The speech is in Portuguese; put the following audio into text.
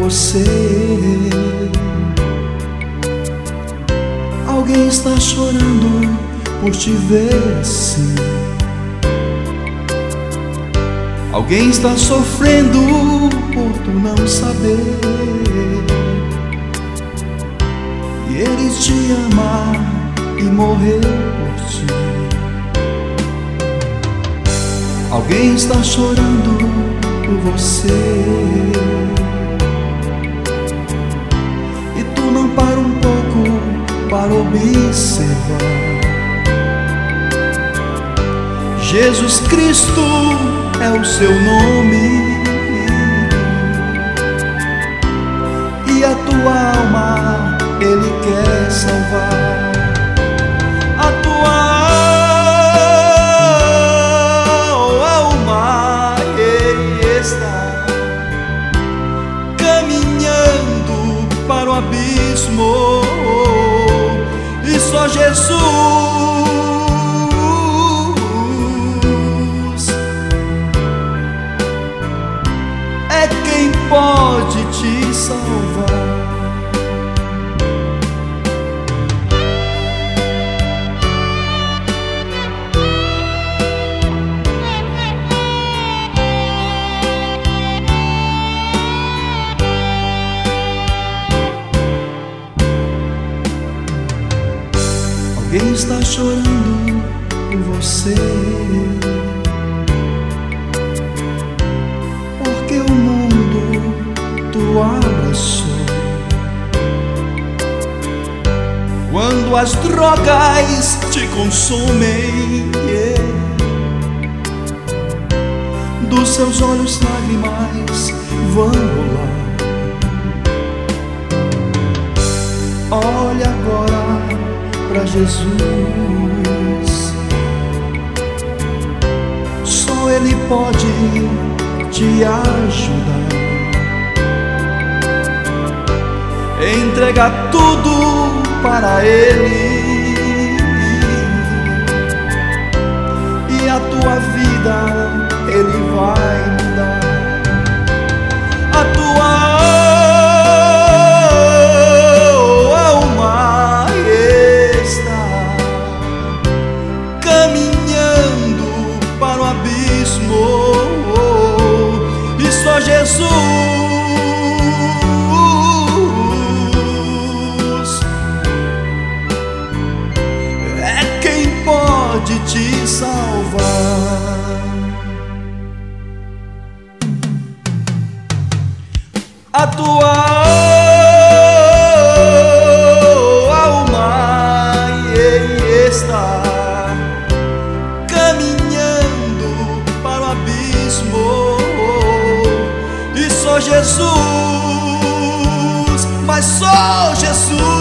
você. Alguém está chorando por te ver assim. Alguém está sofrendo por tu não saber. E ele te ama e morreu por ti. Alguém está chorando por você. E tu não para um pouco para observar. Jesus Cristo é o seu nome, e a tua alma Ele quer salvar. A tua alma está caminhando para o abismo, e só Jesus é quem pode te salvar. Alguém está chorando por você, porque o mundo tu abraçou. Quando as drogas te consomem, dos seus olhos lágrimas vão rolar. Olha agora pra Jesus, só Ele pode te ajudar. Entrega tudo para Ele, e a tua vida Ele vai mudar. A tua e só Jesus é quem pode te salvar. A tua alma está caminhando para o abismo, e só Jesus, mas só Jesus